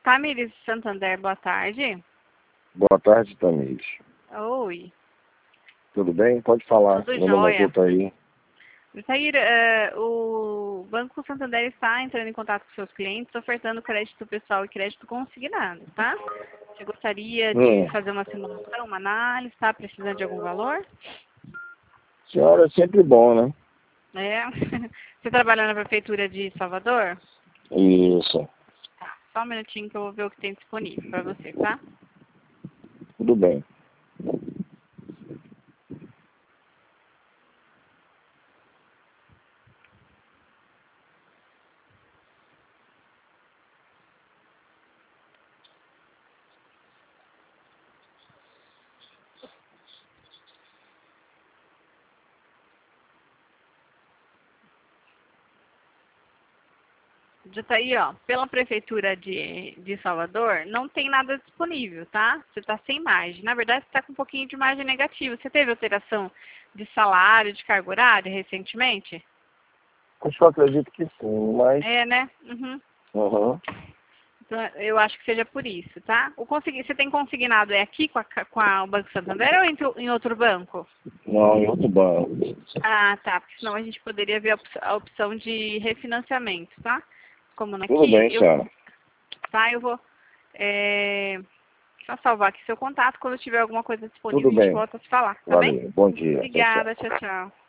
Tamires Santander, boa tarde. Boa tarde, Tamires. Oi. Tudo bem? Pode falar. Tudo Meu nome é jóia. Jotaí. Jotair, o Banco Santander está entrando em contato com seus clientes, ofertando crédito pessoal e crédito consignado, tá? Você gostaria de fazer uma simulação, uma análise, tá? Precisando de algum valor? Senhora, é sempre bom, né? É. Você trabalha na Prefeitura de Salvador? Isso. Tá. Só um minutinho que eu vou ver o que tem disponível para você, tá? Tudo bem. Jotaí, ó, pela Prefeitura de Salvador, não tem nada disponível, tá? Você está sem margem. Na verdade, você está com um pouquinho de margem negativa. Você teve alteração de salário, de carga horária recentemente? Acho que eu acredito que sim, mas... É, né? Uhum. Uhum. Então, eu acho que seja por isso, tá? Você tem consignado aqui com o Banco Santander ou em outro banco? Não, em outro banco. Ah, tá. Porque senão a gente poderia ver a opção de refinanciamento, tá? Como Tudo bem, aqui, senhora. eu vou só salvar aqui seu contato. Quando tiver alguma coisa disponível, Tudo a gente bem. volta a se falar, tá bem? Valeu. Bom dia. Tchau, tchau. Obrigada, tchau, tchau.